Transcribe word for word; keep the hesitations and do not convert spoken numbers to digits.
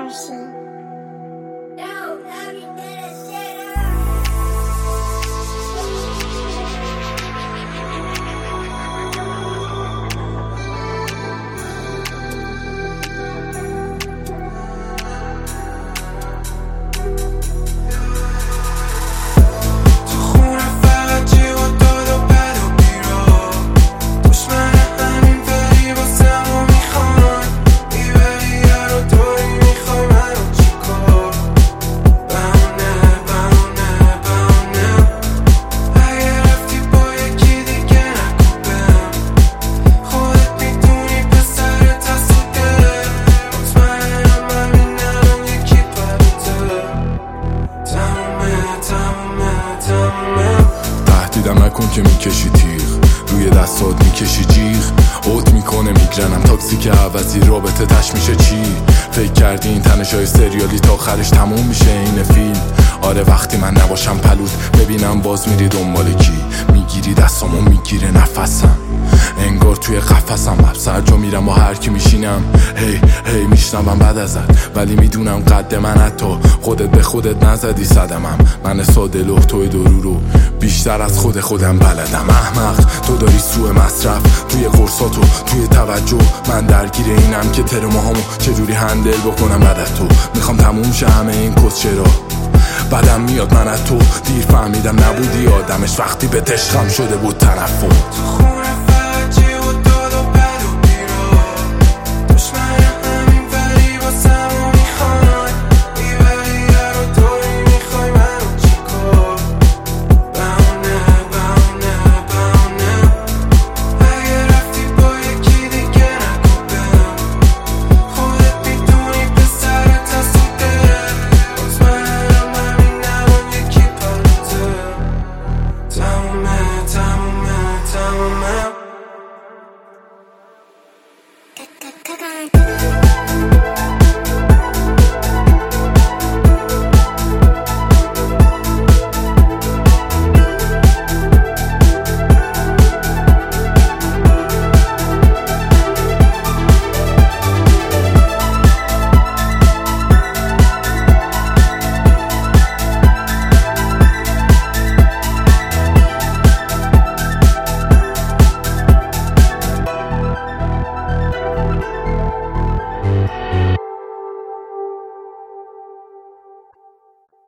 Hershey. تهدیدم نکن که میکشی تیغ، روی دستات میکشی جیغ، اوت میکنه میگرنم تاکسی که عوضی رابطه تش میشه چی؟ فکر کردی این تنشای سریالی تا آخرش تموم میشه این فیلم؟ آره وقتی من نباشم پلود ببینم باز میری دنبال کی، میگیری دستامو میگیره نفسم انگار توی قفسم، لب هر جا میرم با هر کی میشینم هی هی میشنوم بعد ازت، ولی میدونم قد من حتی خودت به خودت نزدی صدمم، من ساده لوح توی درو رو بیشتر از خود خودم بلدم. احمق تو داری سوء مصرف توی قرصاتو توی توجه، من درگیر اینم که ترماهامو چجوری هندل بکنم بعد از تو، میخوام تموم شه همه این کس چرا بعدم میاد من از تو، دیر فهمیدم نبودی آدمش وقتی به عشقم شده بود تنفر.